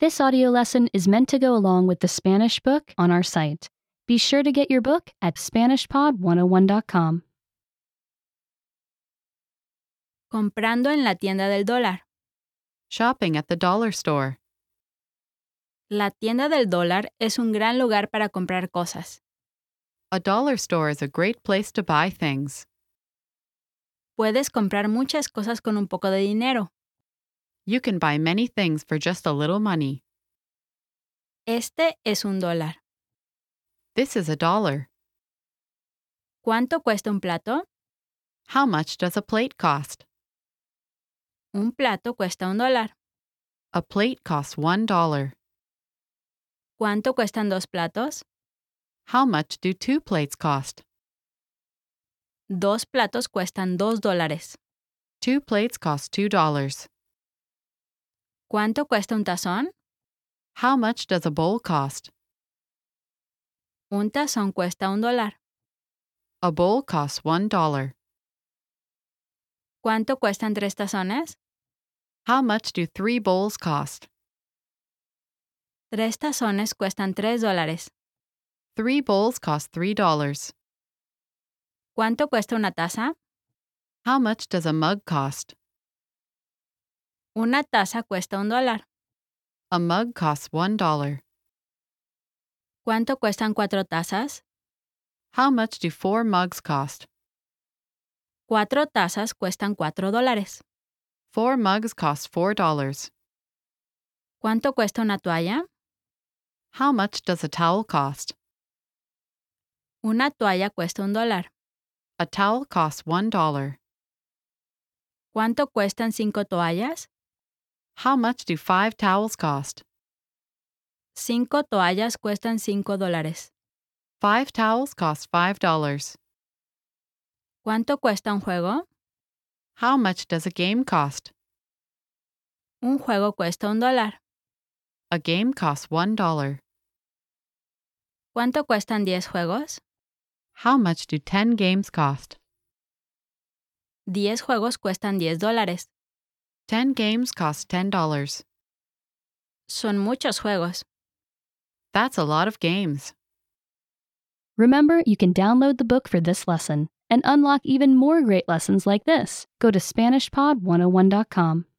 This audio lesson is meant to go along with the Spanish book on our site. Be sure to get your book at SpanishPod101.com. Comprando en la tienda del dólar. Shopping at the dollar store. La tienda del dólar es un gran lugar para comprar cosas. A dollar store is a great place to buy things. Puedes comprar muchas cosas con un poco de dinero. You can buy many things for just a little money. Este es $1. This is $1. ¿Cuánto cuesta un plato? How much does a plate cost? Un plato cuesta $1. A plate costs $1. ¿Cuánto cuestan 2 platos? How much do 2 plates cost? 2 platos cuestan $2. 2 plates cost $2. ¿Cuánto cuesta un tazón? How much does a bowl cost? Un tazón cuesta $1. A bowl costs $1. ¿Cuánto cuestan 3 tazones? How much do 3 bowls cost? 3 tazones cuestan $3. 3 bowls cost $3. ¿Cuánto cuesta una taza? How much does a mug cost? Una taza cuesta $1. A mug costs $1. ¿Cuánto cuestan 4 tazas? How much do 4 mugs cost? 4 tazas cuestan $4. 4 mugs cost $4. ¿Cuánto cuesta una toalla? How much does a towel cost? Una toalla cuesta $1. A towel costs $1. ¿Cuánto cuestan 5 toallas? How much do 5 towels cost? 5 toallas cuestan $5. 5 towels cost $5. ¿Cuánto cuesta un juego? How much does a game cost? Un juego cuesta $1. A game costs $1. ¿Cuánto cuestan 10 juegos? How much do 10 games cost? 10 juegos cuestan $10. 10 games cost $10. Son muchos juegos. That's a lot of games. Remember, you can download the book for this lesson and unlock even more great lessons like this. Go to SpanishPod101.com.